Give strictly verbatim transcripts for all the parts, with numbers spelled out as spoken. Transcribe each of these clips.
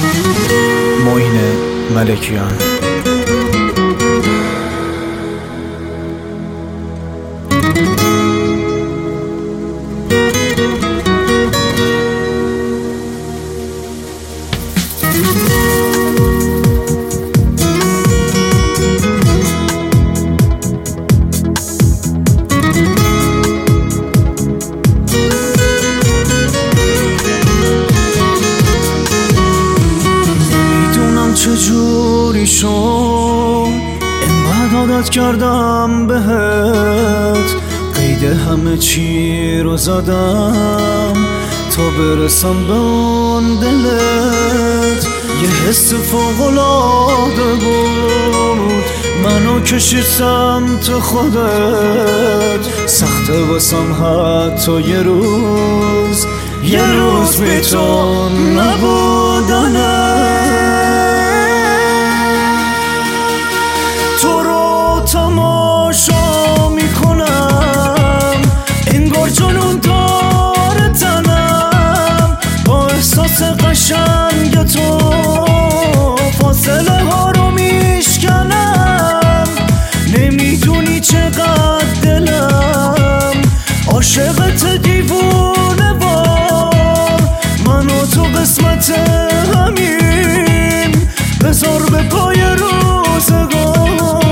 معین ملکیان. چجوری شد اینقدر عادت کردم بهت، قید همه چی رو زدم تا برسم به اون دلت. یه حس فوق‌العاده بود منو کشید سمت خودت، سخته واسم حتی یه روز یه روز بی تو نبودنت. تو رو تماشا میکنم انگار جنون داره تنم، با احساس قشنگ تو فاصله ها رو میشکنم. نمیدونی چقدر دلم عاشقت دیوونه وار، منو تو قسمت همین بذار به پای روزگار.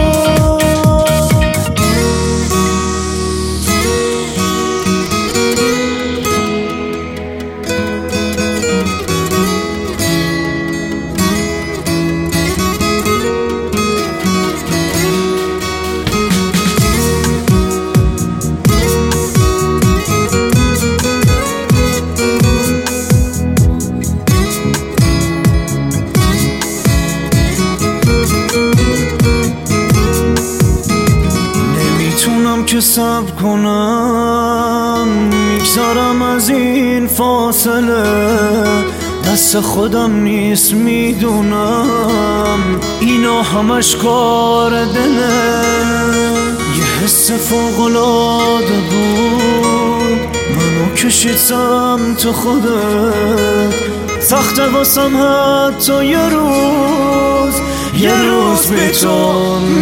که صبر کنم میگذارم از این فاصله، دست خودم نیست میدونم اینا همش کار دله. یه حس فوق‌العاده بود منو کشید سمت خودت، سخته واسم حتی یه روز یه روز بی تو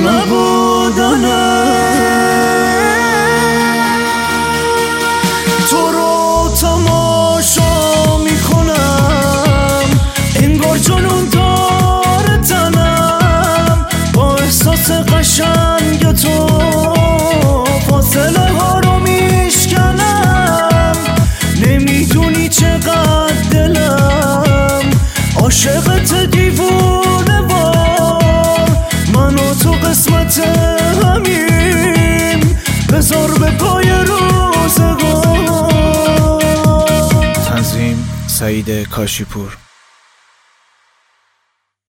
نبودنت. تو رو تماشا میکنم انگار جنون داره تنم، با احساس قشنگ تو فاصله ها رو میشکنم. نمیدونی چقدر دلم عاشقت دیوونه وار، منو تو قسمت همین بذار به پای روزگار. تنظیم سعید کاشیپور.